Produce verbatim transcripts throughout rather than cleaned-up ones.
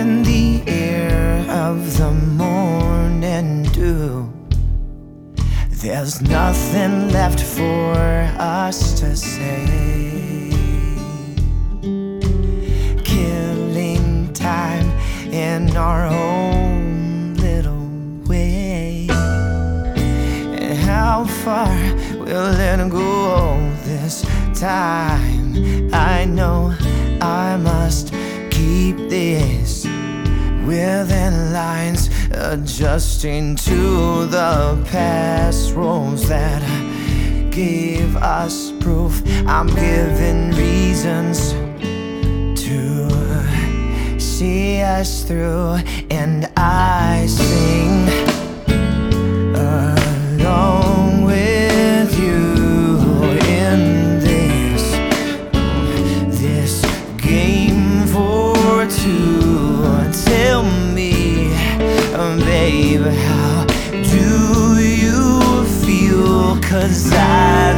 in the air of the morning dew. There's nothing left for us to say, killing time in our own little way. And how far will it go this time? I know I must keep this within lines, adjusting to the past rules that gave us proof. I'm given reasons to see us through, and I sing along with you in this this game for two. Tell me, babe, how do you feel? 'Cause I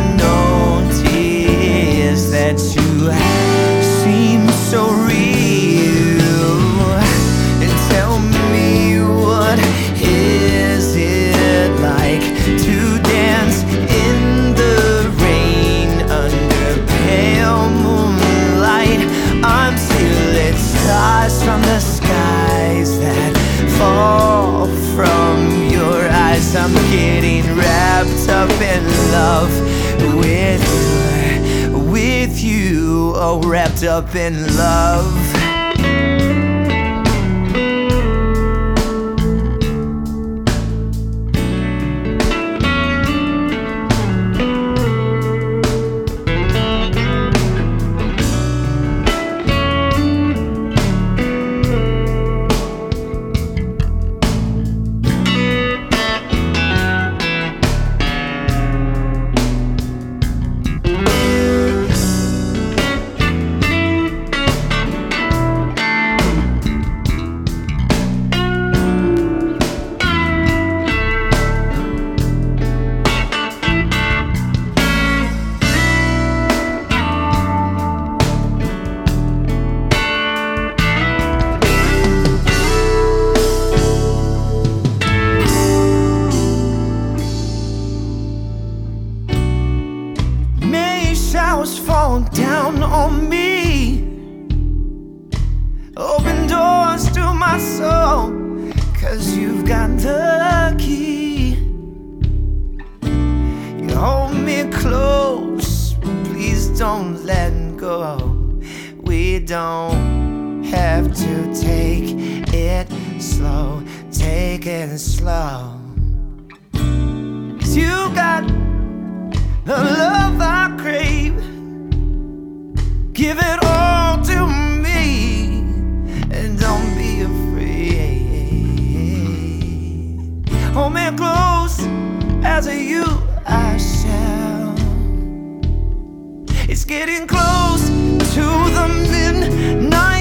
notice that you seem so real. And tell me, what is it like to dance in the rain under pale moonlight until it starts from the skies that fall from your eyes? I'm getting wrapped up in love with you, with you, oh, wrapped up in love. Showers fall down on me, open doors to my soul, 'cause you've got the key. You hold me close, please don't let go. We don't have to take it slow, take it slow. 'Cause you got the love I crave. Give it all to me, and don't be afraid. Hold me close, as you I shall. It's getting close to the midnight